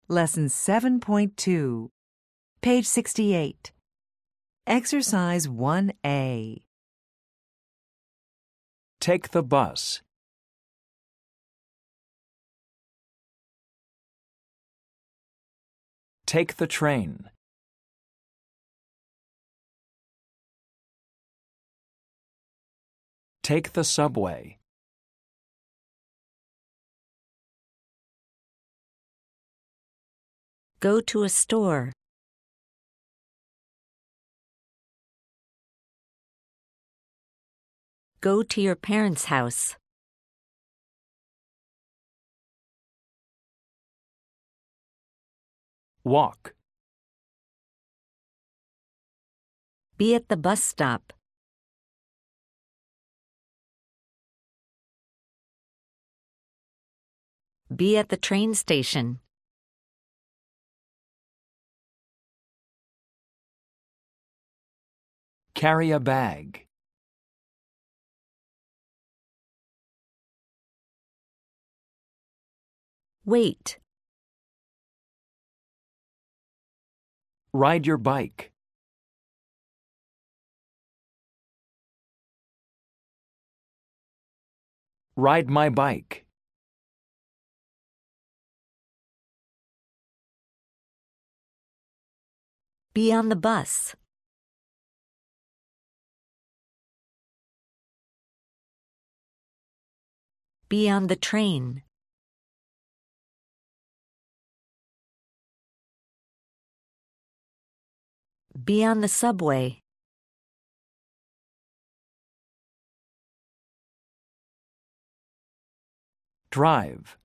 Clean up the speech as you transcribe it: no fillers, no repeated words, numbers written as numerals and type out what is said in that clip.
Lesson 7.2, page 68. Exercise 1A. Take the bus. Take the train. Take the subway. Go to a store. Go to your parents' house. Walk. Be at the bus stop. Be at the train station. Carry a bag. Wait. Ride your bike. Ride my bike. Be on the bus. Be on the train. Be on the subway. Drive.